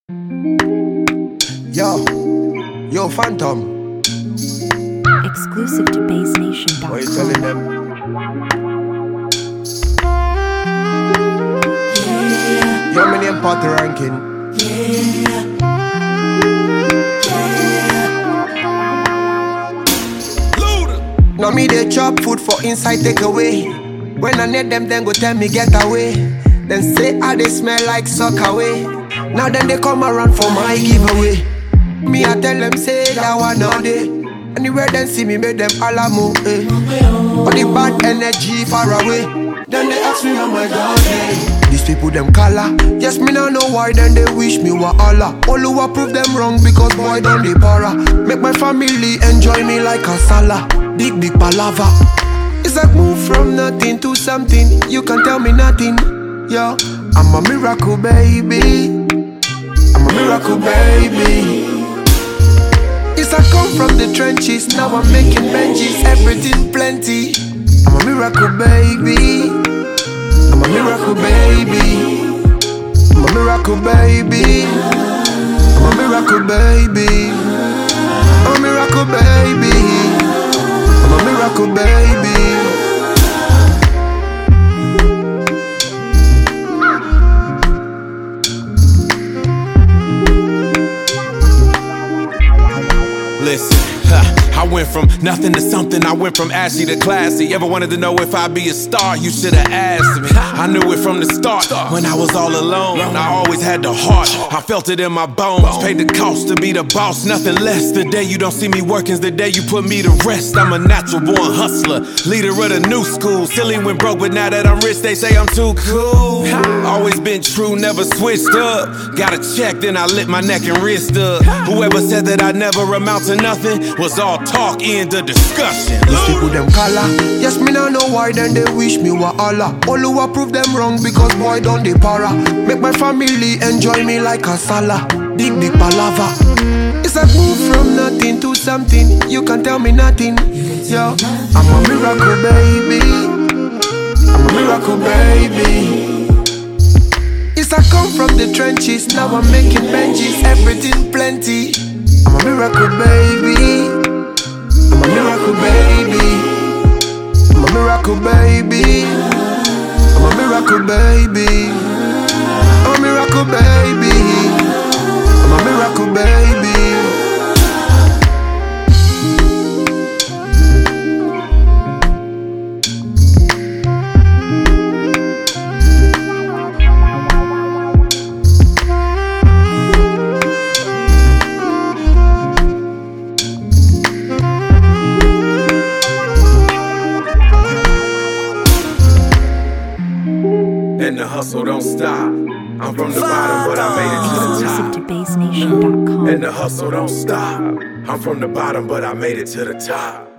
Yo, Phantom. Exclusive to BassNation.com. What you telling them? Yo, my name Party Ranking. Now me they chop food for inside take away. When I need them, then go tell me get away. Then say how they smell like suck away. Now then they come around for my giveaway. Me I tell them say that one all day. Anywhere them see me make them alamo eh. All the bad energy far away. Then they ask me how my God eh. These people them color. Yes me now know why then they wish me were Allah. All who prove them wrong because boy done they para. Make my family enjoy me like a salad. Big palava. It's like move from nothing to something. You can tell me nothing. Yo, I'm a miracle baby. I'm a miracle baby. It's I come from the trenches. Now I'm making Benjis. Everything plenty. I'm a miracle baby. I'm a miracle baby. I'm a miracle baby. I'm a miracle baby. I'm a miracle baby. I'm a miracle baby. Listen, I went from nothing to something. I went from ashy to classy. Ever wanted to know if I'd be a star? You should have asked me. I knew it from the start. When I was all alone, I always had the heart. I felt it in my bones. Paid the cost to be the boss, nothing less. The day you don't see me working's the day you put me to rest. I'm a natural born hustler, leader of the new school. Silly when broke, but now that I'm rich, they say I'm too cool. Always been true, never switched up. Got a check, then I lit my neck and wrist up. Whoever said that I'd never amount to nothing was all talk, end of discussion. These people them color. Yes, me now know why then they wish me were Allah. All who prove them wrong because boy done they para. Make my family enjoy me like a salad. Big palava. It's like move from nothing to something. You can tell me nothing. Yo, I'm a miracle baby. I'm a miracle baby. It's I come from the trenches. Now I'm making Benjis. Everything plenty. I'm a miracle baby. I'm a miracle baby. I'm a miracle baby. I'm a miracle baby. I'm a miracle baby. I'm a miracle baby. And the hustle don't stop. I'm from the bottom, but I made it to the Exclusive to top. BassNation.com. And the hustle don't stop. I'm from the bottom, but I made it to the top.